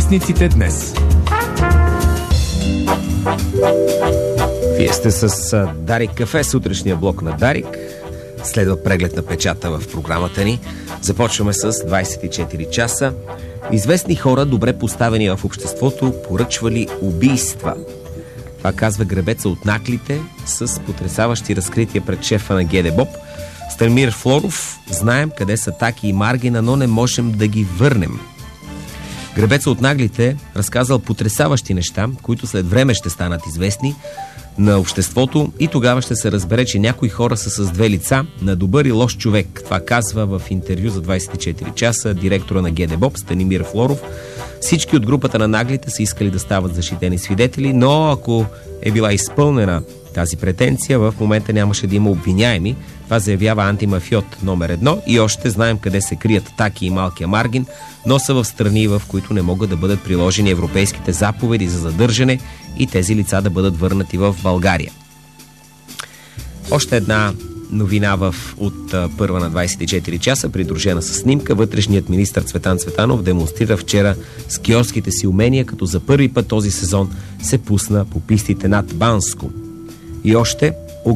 Вестниците днес. Вие сте с Дарик Кафе, сутрешния блок на Дарик. Следва преглед на печата в програмата ни. Започваме с 24 часа. Известни хора, добре поставени в обществото, поръчвали убийства. Това казва гребеца от наклите с потресаващи разкрития пред шефа на ГДБОП. Станимир Флоров: знаем къде са Таки и Маргина, но не можем да ги върнем. Гребеца от наглите разказал потресаващи неща, които след време ще станат известни на обществото и тогава ще се разбере, че някои хора са с две лица, на добър и лош човек. Това казва в интервю за 24 часа директора на ГДБОП Станимир Флоров. Всички от групата на наглите са искали да стават защитени свидетели, но ако е била изпълнена тази претенция, в момента нямаше да има обвиняеми. Това заявява антимафиот номер 1 и още знаем къде се крият Таки и малкия Маргин, но са в страни, в които не могат да бъдат приложени европейските заповеди за задържане и тези лица да бъдат върнати в България. Още една новина от първа на 24 часа, придружена с снимка. Вътрешният министър Цветан Цветанов демонстрира вчера скиорските си умения, като за първи път този сезон се пусна по пистите над Банско. И още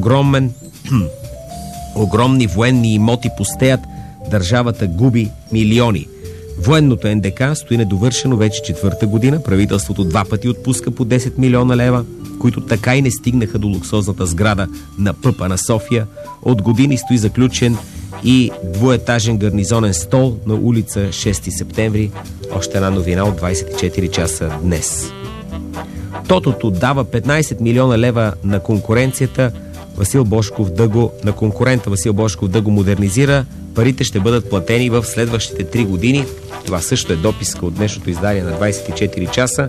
огромни военни имоти пустеят, държавата губи милиони. Военното НДК стои недовършено вече четвърта година. Правителството 2 пъти отпуска по 10 милиона лева, които така и не стигнаха до луксозната сграда на ПП на София. От години стои заключен и двуетажен гарнизонен стол на улица 6 септември. Още една новина от 24 часа днес. Тотото дава 15 милиона лева на конкуренцията. Васил Божков да го модернизира. Парите ще бъдат платени в следващите 3 години. Това също е дописка от днешното издание на 24 часа.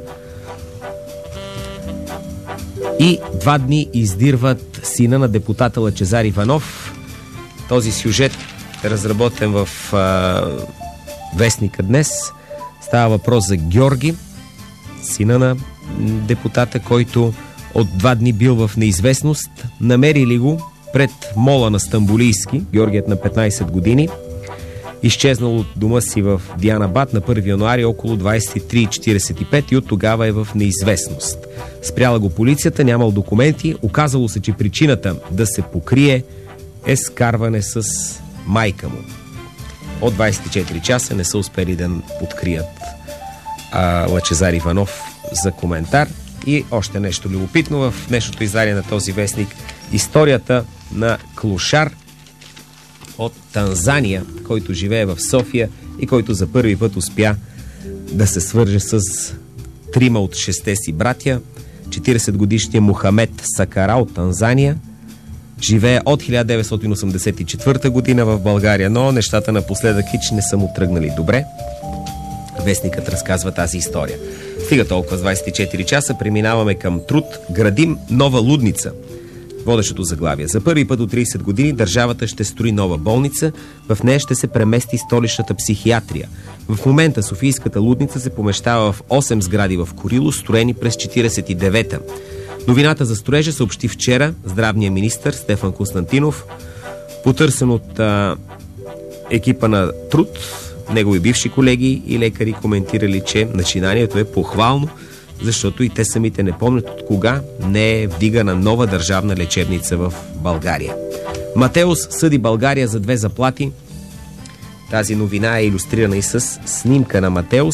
И 2 дни издирват сина на депутата Лъчезар Иванов. Този сюжет е разработен в вестника днес. Става въпрос за Георги, сина на депутата, който от 2 дни бил в неизвестност. Намерили го пред мола на Стамбулийски. Георгият на 15 години. Изчезнал от дома си в Дианабад на 1 януари около 23:45 и от тогава е в неизвестност. Спряла го полицията, нямал документи. Оказало се, че причината да се покрие е скарване с майка му. От 24 часа не са успели да открият Лъчезар Иванов за коментар. И още нещо любопитно в днешното издание на този вестник. Историята на клошар от Танзания, който живее в София и който за първи път успя да се свърже с 3 от 6 си братя. 40-годишният Мохамед Сакара от Танзания живее от 1984 година в България, но нещата напоследък хич не са му тръгнали добре. Вестникът разказва тази история. Стига толкова с 24 часа, преминаваме към труд. Градим нова лудница. Водещото заглавие. За първи път от 30 години държавата ще строи нова болница. В нея ще се премести столичната психиатрия. В момента Софийската лудница се помещава в 8 сгради в Курило, строени през 49-та. Новината за строежа съобщи вчера здравния министър Стефан Константинов, потърсен от екипа на труд. Негови бивши колеги и лекари коментирали, че начинанието е похвално, защото и те самите не помнят от кога не е вдигана нова държавна лечебница в България. Матеус съди България за 2 заплати. Тази новина е илюстрирана и с снимка на Матеус.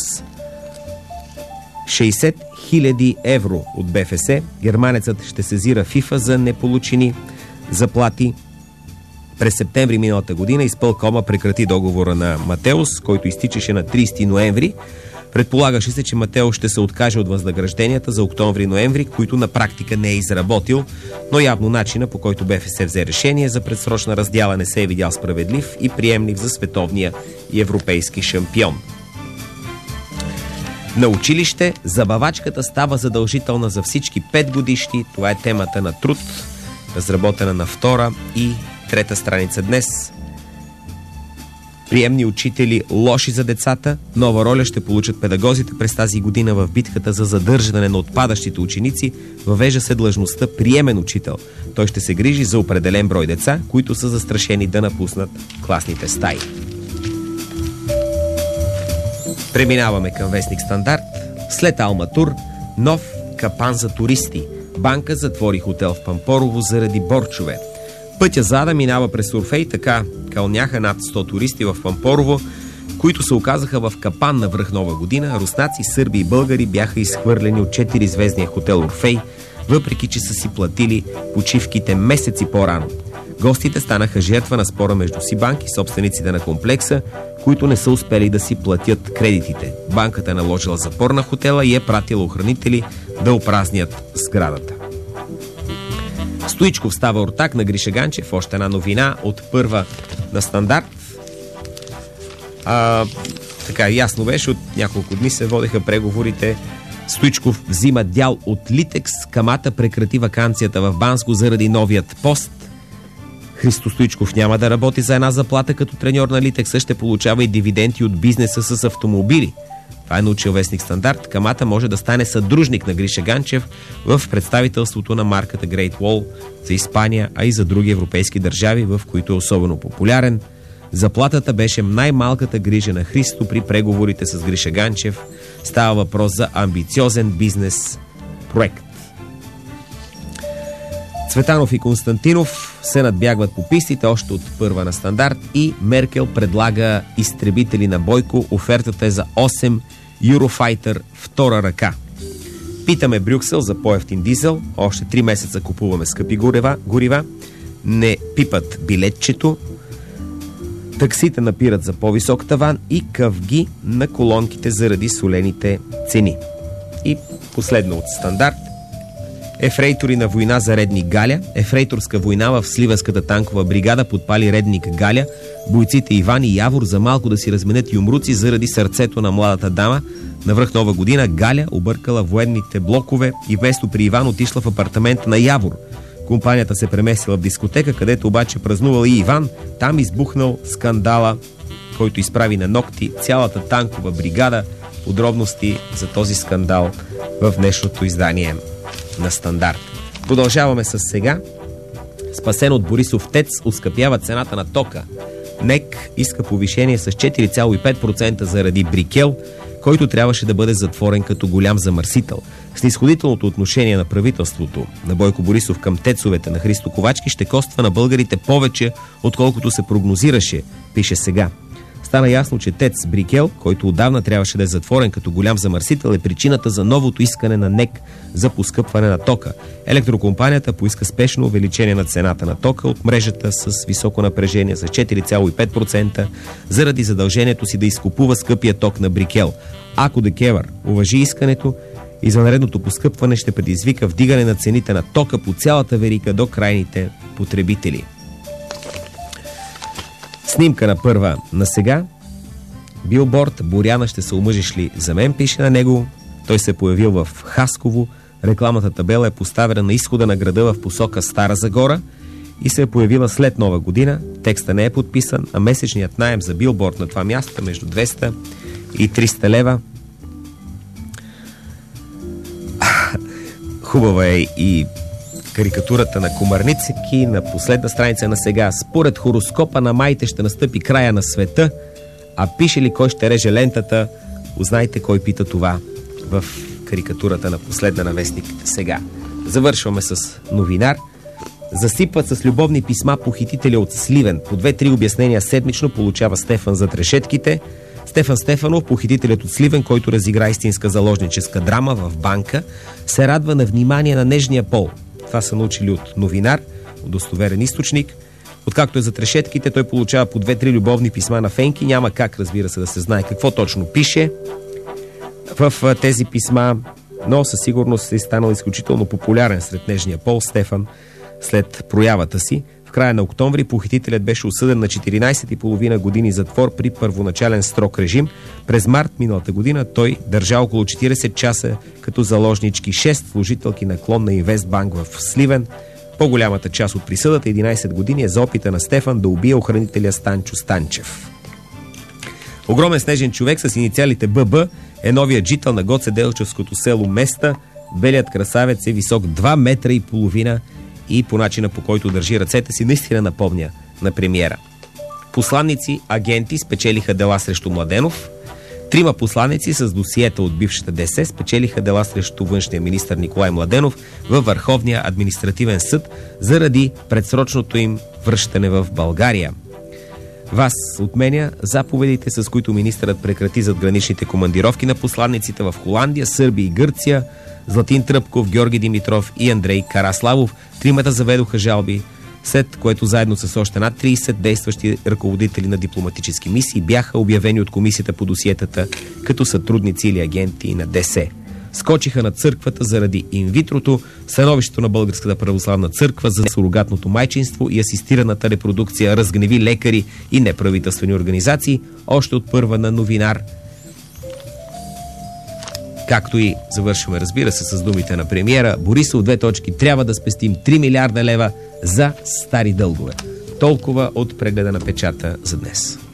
60 000 евро от БФС. Германецът ще сезира ФИФА за неполучени заплати. През септември миналата година изпълкома прекрати договора на Матеус, който изтичаше на 30 ноември. Предполагаше се, че Матеус ще се откаже от възнагражденията за октомври-ноември, които на практика не е изработил, но явно начина, по който БФС взе решение за предсрочна раздяла, не се е видял справедлив и приемлив за световния и европейски шампион. На училище забавачката става задължителна за всички 5 годишни. Това е темата на труд, разработена на 2 и 3 страница днес. Приемни учители лоши за децата. Нова роля ще получат педагозите през тази година в битката за задържане на отпадащите ученици. Въвежда се длъжността приемен учител. Той ще се грижи за определен брой деца, които са застрашени да напуснат класните стаи. Преминаваме към вестник Стандарт. След Алматур, нов капан за туристи. Банка затвори хотел в Пампорово заради борчове. Пътя зада минава през Орфей, така кълняха над 100 туристи в Пампорово, които се оказаха в капан на връх Нова година. Руснаци, сърби и българи бяха изхвърлени от 4-звездния хотел Орфей, въпреки че са си платили почивките месеци по-рано. Гостите станаха жертва на спора между Сибанк и собствениците на комплекса, които не са успели да си платят кредитите. Банката е наложила запор на хотела и е пратила охранители да опразнят сградата. Стоичков става ортак на Гриша Ганчев. Още една новина от Първа на Стандарт. Така ясно беше, от няколко дни се водеха преговорите. Стоичков взима дял от Литекс. Камата прекрати ваканцията в Банско заради новият пост. Христо Стоичков няма да работи за една заплата като треньор на Литекс, ще получава и дивиденти от бизнеса с автомобили. Това е научил вестник Стандарт. Камата може да стане съдружник на Гриша Ганчев в представителството на марката Great Wall за Испания, а и за други европейски държави, в които е особено популярен. Заплатата беше най-малката грижа на Христо при преговорите с Гриша Ганчев. Става въпрос за амбициозен бизнес проект. Цветанов и Константинов се надбягват по пистите още от Първа на Стандарт и Меркел предлага изтребители на Бойко. Офертата е за 8 Eurofighter втора ръка. Питаме Брюксел за по-евтин дизел. Още 3 месеца купуваме скъпи горива. Не пипат билетчето. Таксите напират за по-висок таван и къвги на колонките заради солените цени. И последно от Стандарт. Ефрейтори на война за редник Галя. Ефрейторска война в Сливенската танкова бригада подпали редник Галя. Бойците Иван и Явор за малко да си разменят юмруци заради сърцето на младата дама. На връх Нова година Галя объркала военните блокове и вместо при Иван отишла в апартамента на Явор. Компанията се преместила в дискотека, където обаче празнувал и Иван. Там избухнал скандала, който изправи на нокти цялата танкова бригада. Подробности за този скандал в днешното издание на Стандарт. Продължаваме с сега. Спасен от Борисов ТЕЦ оскъпява цената на тока. НЕК иска повишение с 4,5% заради Брикел, който трябваше да бъде затворен като голям замърсител. С нисходителното отношение на правителството на Бойко Борисов към ТЕЦовете на Христо Ковачки ще коства на българите повече, отколкото се прогнозираше, пише сега. Стана ясно, че ТЕЦ Брикел, който отдавна трябваше да е затворен като голям замърсител, е причината за новото искане на НЕК за поскъпване на тока. Електрокомпанията поиска спешно увеличение на цената на тока от мрежата с високо напрежение за 4,5% заради задължението си да изкупува скъпия ток на Брикел. Ако ДКЕВР уважи искането, извънредното поскъпване ще предизвика вдигане на цените на тока по цялата верига до крайните потребители. Снимка на Първа на сега. Билборд, Боряна, ще се омъжиш ли за мен, пише на него. Той се е появил в Хасково. Рекламната табела е поставена на изхода на града в посока Стара Загора и се е появила след Нова година. Текста не е подписан, а месечният наем за билборд на това място е между 200 и 300 лева. Хубава е и карикатурата на Комарницки на последна страница на сега. Според хороскопа на майте ще настъпи края на света, а пише ли кой ще реже лентата, узнайте кой пита това в карикатурата на последна на вестниките сега. Завършваме с новинар. Засипват с любовни писма похитители от Сливен. По 2-3 обяснения седмично получава Стефан зад решетките. Стефан Стефанов, похитителят от Сливен, който разигра истинска заложническа драма в банка, се радва на внимание на нежния пол. Това са научили от новинар, удостоверен източник. Откакто е зад решетките, той получава по 2-3 любовни писма на фенки. Няма как, разбира се, да се знае какво точно пише в тези писма, но със сигурност е станал изключително популярен сред нежния пол Стефан след проявата си. В края на октомври похитителят беше осъден на 14,5 години затвор при първоначален строг режим. През март миналата година той държа около 40 часа като заложнички 6 служителки на клон на Инвестбанк в Сливен. По-голямата част от присъдата, 11 години, е за опита на Стефан да убие охранителя Станчо Станчев. Огромен снежен човек с инициалите ББ е новият жител на Гоцеделчевското село Места. Белият красавец е висок 2,5 метра и по начина, по който държи ръцете си, наистина напомня на премиера. Посланници, агенти спечелиха дела срещу Младенов. 3 посланици с досиета от бившата ДС спечелиха дела срещу външния министър Николай Младенов във Върховния административен съд заради предсрочното им връщане в България. ВАС отменя заповедите, с които министърът прекрати задграничните командировки на посланиците в Холандия, Сърбия и Гърция. Златин Тръпков, Георги Димитров и Андрей Караславов. Тримата заведоха жалби, след което заедно с още над 30 действащи ръководители на дипломатически мисии бяха обявени от комисията по досиетата като сътрудници или агенти на ДС. Скочиха на църквата заради инвитрото, становището на Българската православна църква за сурогатното майчинство и асистираната репродукция разгневи лекари и неправителствени организации, още от първа на новинар. Както и завършваме, разбира се, с думите на премиера Борисов, : трябва да спестим 3 милиарда лева за стари дългове. Толкова от прегледа на печата за днес.